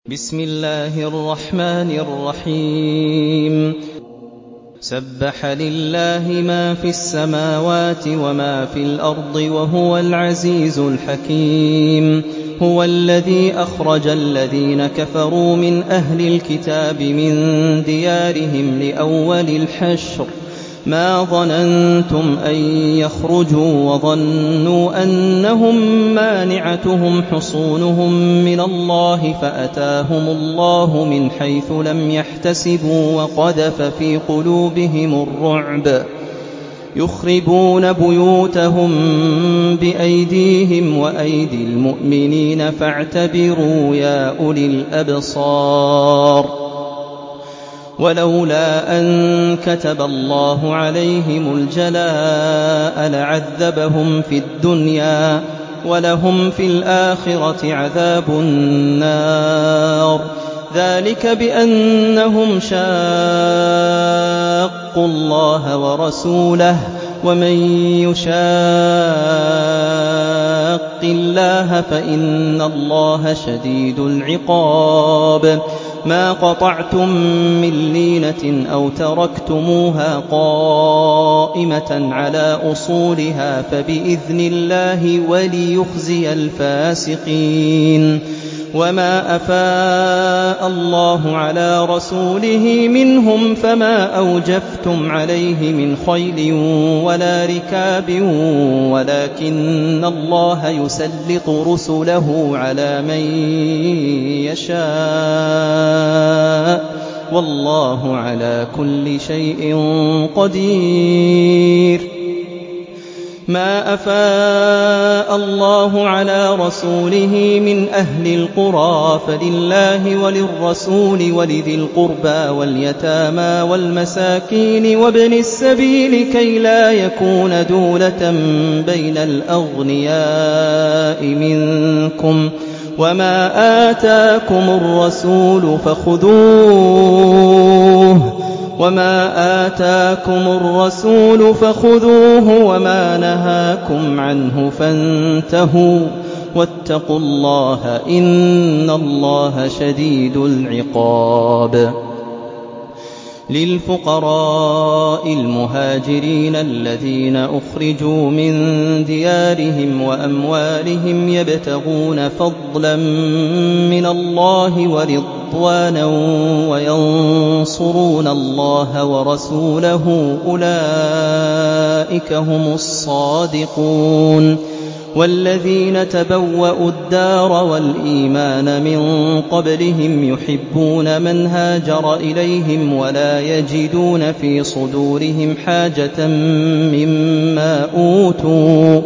بسم الله الرحمن الرحيم سبح لله ما في السماوات وما في الأرض وهو العزيز الحكيم. هو الذي أخرج الذين كفروا من أهل الكتاب من ديارهم لأول الحشر ما ظننتم أن يخرجوا وظنوا أنهم مانعتهم حصونهم من الله فأتاهم الله من حيث لم يحتسبوا وقذف في قلوبهم الرعب يخربون بيوتهم بأيديهم وأيدي المؤمنين فاعتبروا يا أولي الأبصار. ولولا أن كتب الله عليهم الجلاء لعذبهم في الدنيا ولهم في الآخرة عذاب النار. ذلك بأنهم شاقوا الله ورسوله ومن يشاق الله فإن الله شديد العقاب. ما قطعتم من لينة أو تركتموها قائمة على أصولها فبإذن الله وليخزي الفاسقين. وما أفاء الله على رسوله منهم فما أوجفتم عليه من خيل ولا ركاب ولكن الله يسلط رسله على من يشاء والله على كل شيء قدير. ما أفاء الله على رسوله من أهل القرى فلله وللرسول ولذي القربى واليتامى والمساكين وابن السبيل كي لا يكون دولة بين الأغنياء منكم. وما آتاكم الرسول فخذوه وما نهاكم عنه فانتهوا واتقوا الله إن الله شديد العقاب. للفقراء المهاجرين الذين أخرجوا من ديارهم وأموالهم يبتغون فضلا من الله ورضوانا وينصرون الله ورسوله أولئك هم الصادقون. والذين تبوأوا الدار والإيمان من قبلهم يحبون من هاجر إليهم ولا يجدون في صدورهم حاجة مما أوتوا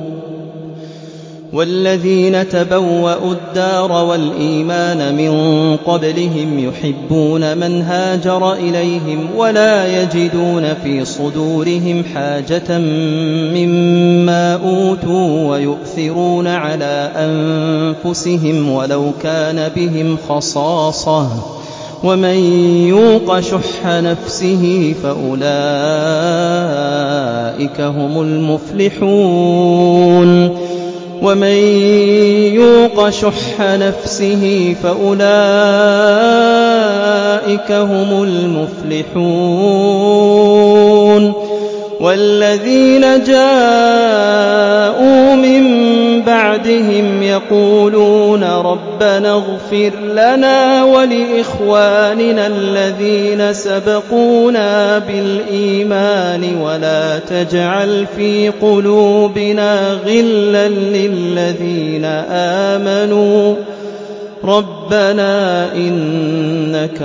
ويؤثرون على أنفسهم ولو كان بهم خصاصة ومن يوق شح نفسه فأولئك هم المفلحون. والذين جاءوا من بعدهم يقولون ربنا اغفر لنا ولإخواننا الذين سبقونا بالإيمان ولا تجعل في قلوبنا غلا للذين آمنوا ربنا إنك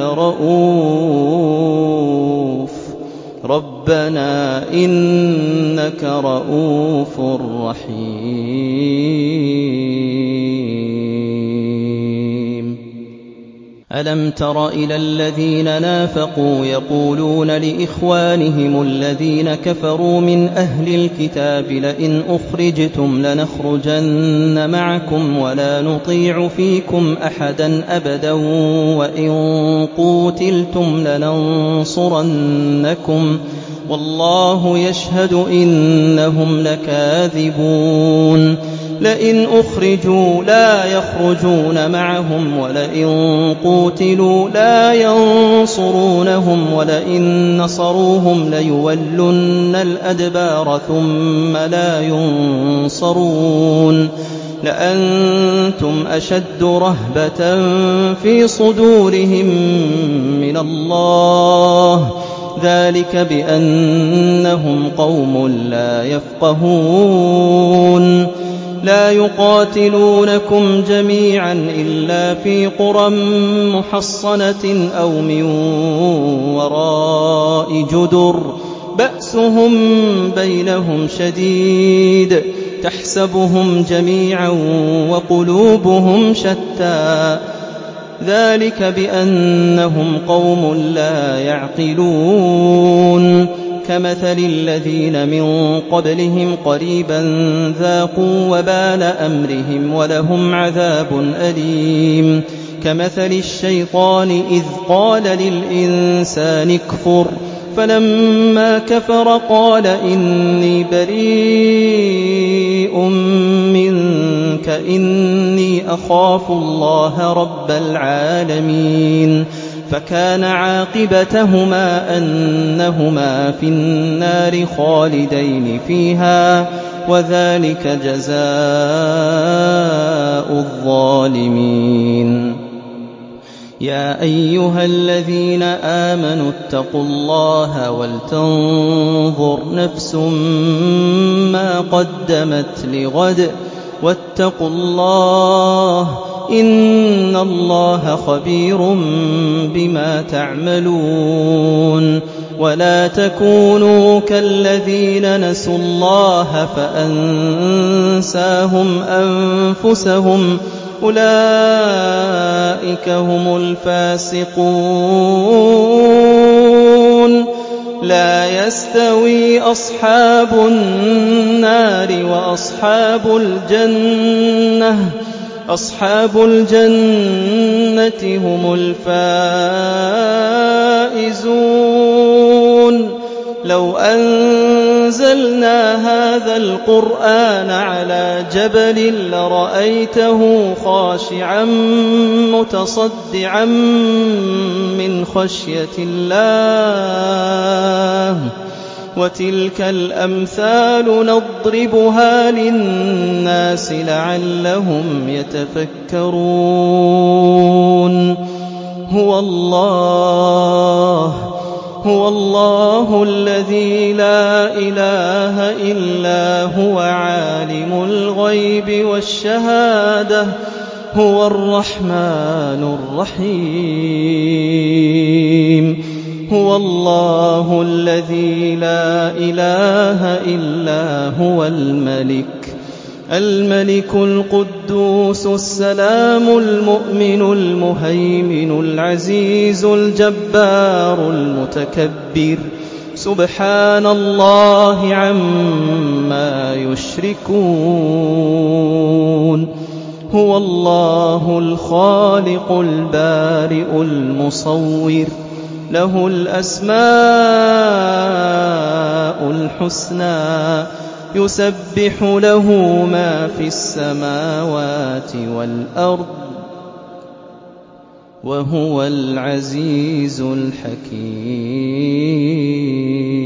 رؤوف رحيم. ألم تر إلى الذين نافقوا يقولون لإخوانهم الذين كفروا من أهل الكتاب لئن أخرجتم لنخرجن معكم ولا نطيع فيكم أحدا أبدا وإن قوتلتم لننصرنكم والله يشهد إنهم لكاذبون. لئن أخرجوا لا يخرجون معهم ولئن قوتلوا لا ينصرونهم ولئن نصروهم ليولن الأدبار ثم لا ينصرون لأنتم أشد رهبة في صدورهم من الله ذلك بأنهم قوم لا يفقهون لا يقاتلونكم جميعا إلا في قرى محصنة أو من وراء جدر بأسهم بينهم شديد تحسبهم جميعا وقلوبهم شتى ذلك بأنهم قوم لا يعقلون كمثل الذين من قبلهم قريبا ذاقوا وبال أمرهم ولهم عذاب أليم كمثل الشيطان إذ قال للإنسان اكفر فلما كفر قال إني بريء منك إني أخاف الله رب العالمين فكان عاقبتهما أنهما في النار خالدين فيها وذلك جزاء الظالمين يا أيها الذين آمنوا اتقوا الله ولتنظر نفس ما قدمت لغد واتقوا الله إن الله خبير بما تعملون ولا تكونوا كالذين نسوا الله فأنساهم أنفسهم أولئك هم الفاسقون لا يستوي أصحاب النار وأصحاب الجنة هم الفائزون لو أنزلنا هذا القرآن على جبل لرأيته خاشعا متصدعا من خشية الله وتلك الأمثال نضربها للناس لعلهم يتفكرون هو الله الذي لا إله إلا هو عالم الغيب والشهادة هو الرحمن الرحيم هو الله الذي لا إله إلا هو الملك القدوس السلام المؤمن المهيمن العزيز الجبار المتكبر سبحان الله عما يشركون هو الله الخالق البارئ المصور له الأسماء الحسنى يسبح له ما في السماوات والأرض وهو العزيز الحكيم